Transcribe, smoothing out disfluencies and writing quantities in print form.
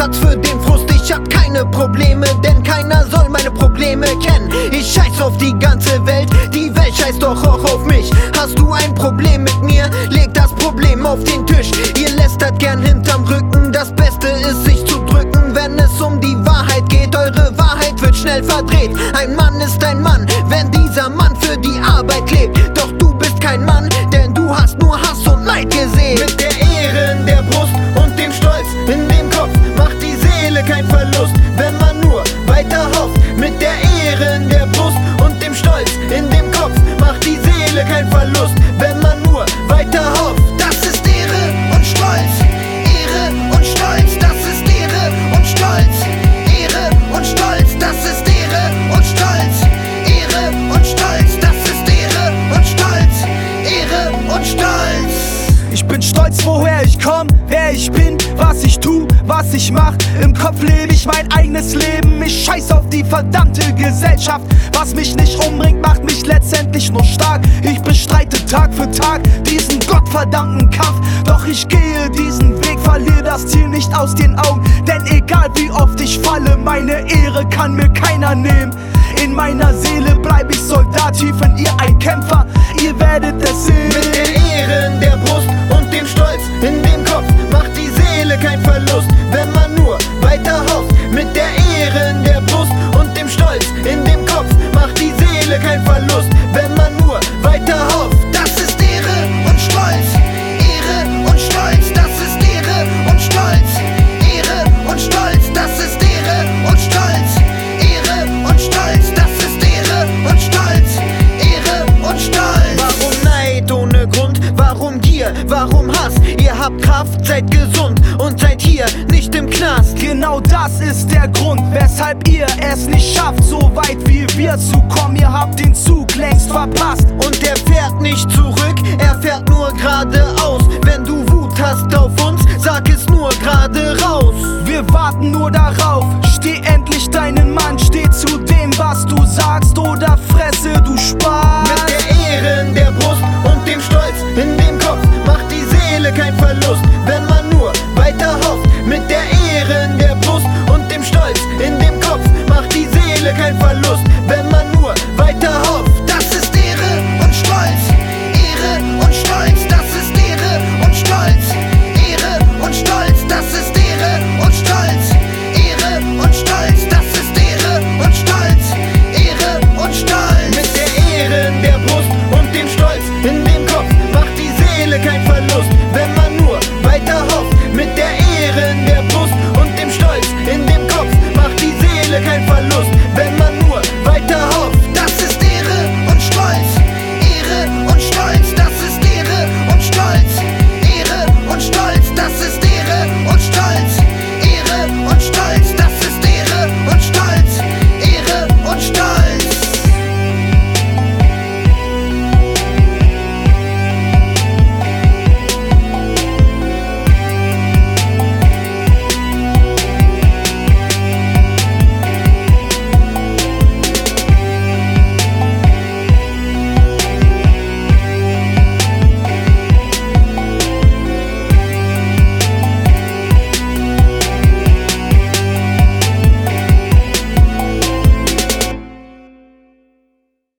Platz für den Frust, ich hab keine Probleme, denn keiner soll meine Probleme kennen. Ich scheiß auf die ganze Welt, die Welt scheißt doch auch auf mich. Hast du ein Problem mit mir, leg das Problem auf den Tisch. Ihr lästert gern hinterm Rücken, das Beste ist sich zu drücken, wenn es um die Wahrheit geht. Eure Wahrheit wird schnell verdreht. Ein Mann ist ein Mann, wenn dieser Mann für die Arbeit lebt. Doch du bist kein Mann, denn du hast nur Hass und Neid gesehen. Mit der Ehre in der Brust und dem Stolz in dem Kopf macht die Seele kein Verlust, wenn man nur weiter hofft. Mit der Ehre in der Brust und dem Stolz in dem Kopf macht die Seele kein Verlust, wenn man nur weiter hofft. Das ist Ehre und Stolz, Ehre und Stolz, das ist Ehre und Stolz, Ehre und Stolz, das ist Ehre und Stolz, Ehre und Stolz, das ist Ehre und Stolz, Ehre und Stolz. Ich bin stolz, woher ich komm, wer ich bin, was ich tu, was ich mach. Im Kopf lebe ich mein eigenes Leben. Ich scheiß auf die verdammte Gesellschaft. Was mich nicht umbringt, macht mich letztendlich nur stark. Ich bestreite Tag für Tag diesen gottverdammten Kampf. Doch ich gehe diesen Weg, verliere das Ziel nicht aus den Augen. Denn egal wie oft ich falle, meine Ehre kann mir keiner nehmen. In meiner Seele bleib ich Soldat, tief in ihr ein Kämpfer. Ihr werdet es sehen. Mit der Ehre in der Brust und dem Stolz in dem Kopf macht die Seele kein Verlust, wenn man nur weiter hofft. Mit der Ehre in der Brust und dem Stolz in dem Kopf macht die Seele kein Verlust, wenn man nur weiter hofft. Das ist Ehre und Stolz, Ehre und Stolz, das ist Ehre und Stolz, Ehre und Stolz, das ist Ehre und Stolz, Ehre und Stolz, das ist Ehre und Stolz, Ehre und Stolz. Warum Neid ohne Grund? Warum Gier? Warum Hass? Ihr habt Kraft, seid gesund und seid hier nicht im Knast. Genau das ist der Grund, weshalb ihr es nicht schafft, so weit wie wir zu kommen. Ihr habt den Zug längst verpasst. Und er fährt nicht zurück, er fährt nur geradeaus. Wenn du Wut hast auf uns, sag es nur gerade raus. Wir warten nur darauf, steh endlich deinen Mann, steh zu dem, was du sagst, oder fresse du Spaß. Mit der Ehre in der Brust und dem Stolz in dem Kopf macht die Seele kein Verlust, wenn man nur weiter hofft. Mit der Ehre in der Brust und dem Stolz in dem Kopf macht die Seele kein Verlust,